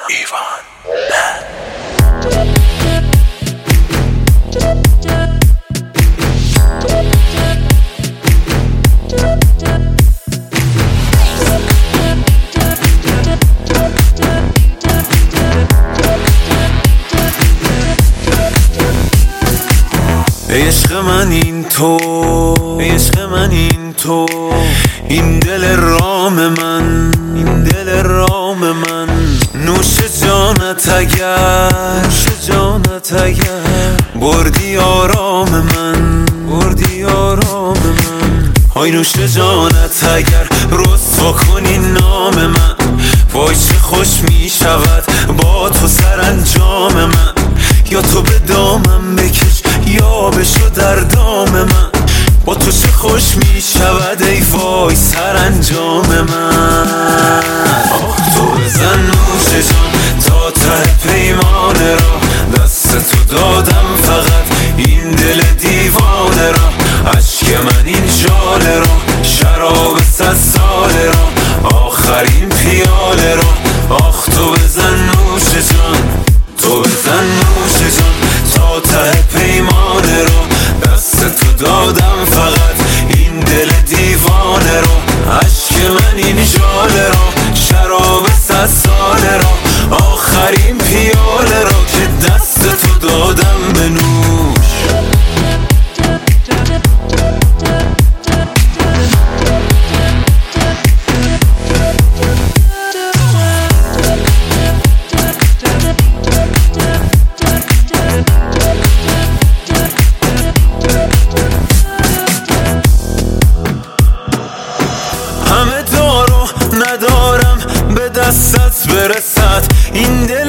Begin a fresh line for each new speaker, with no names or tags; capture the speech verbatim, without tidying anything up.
ایوان عشق من این تو، عشق من این تو، این دل رام من، این دل رام من، نوش جانت اگر، نوش جانت اگر بردی آرام من، بردی آرام من. های نوش جانت اگر رسوا کنی نام من، وای چه خوش می شود با تو سرانجام من. یا تو به دامم بکش یا بشو در دام من، با تو چه خوش می شود ای وای سرانجام من. آه تو بزن نوش جان تا ته پیمانه را، دست تو دادم فقط این دل دیوانه را. عشق من این ژاله را، شراب صد ساله را، آخرین پیاله را. آخ تو بزن نوش جان، تو بزن نوش جان تا ته پیمانه را، دست تو دادم فقط این دل دیوانه را. عشق من این ژاله را، شراب صد ساله را، آخرین پیاله را که دست تو دادم به نوش. همه دارو ندارم به دستت برسد، این دل